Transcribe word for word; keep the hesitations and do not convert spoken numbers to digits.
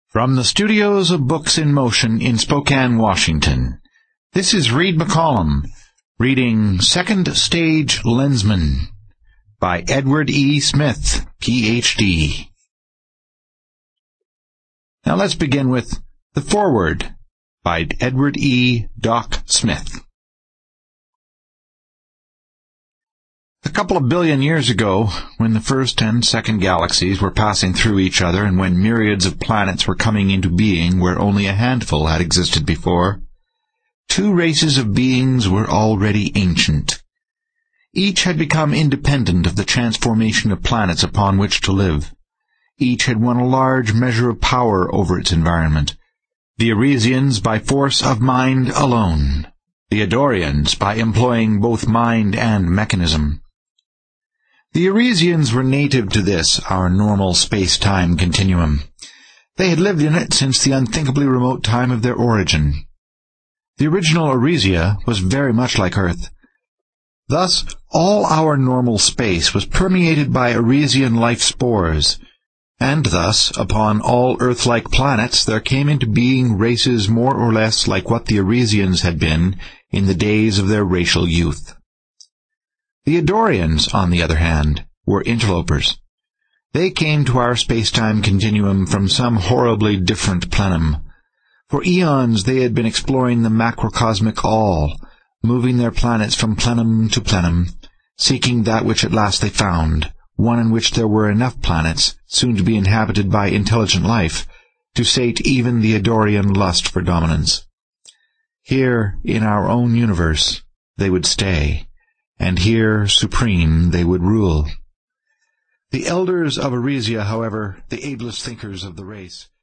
From the studios of Books in Motion in Spokane, Washington, this is Reed McCollum, reading Second Stage Lensman by Edward E. Smith, P H D Now let's begin with The Foreword by Edward E. Doc Smith. A couple of billion years ago, when the first and second galaxies were passing through each other and when myriads of planets were coming into being where only a handful had existed before, two races of beings were already ancient. Each had become independent of the transformation of planets upon which to live. Each had won a large measure of power over its environment. The Arisians by force of mind alone. The Adorians by employing both mind and mechanism. The Arisians were native to this, our normal space-time continuum. They had lived in it since the unthinkably remote time of their origin. The original Arisia was very much like Earth. Thus, all our normal space was permeated by Arisian life spores, and thus, upon all Earth-like planets there came into being races more or less like what the Arisians had been in the days of their racial youth. The Adorians, on the other hand, were interlopers. They came to our space-time continuum from some horribly different plenum. For eons they had been exploring the macrocosmic all, moving their planets from plenum to plenum, seeking that which at last they found, one in which there were enough planets, soon to be inhabited by intelligent life, to sate even the Adorian lust for dominance. Here, in our own universe, they would stay, and here, supreme, they would rule. The elders of Arisia, however, the ablest thinkers of the race,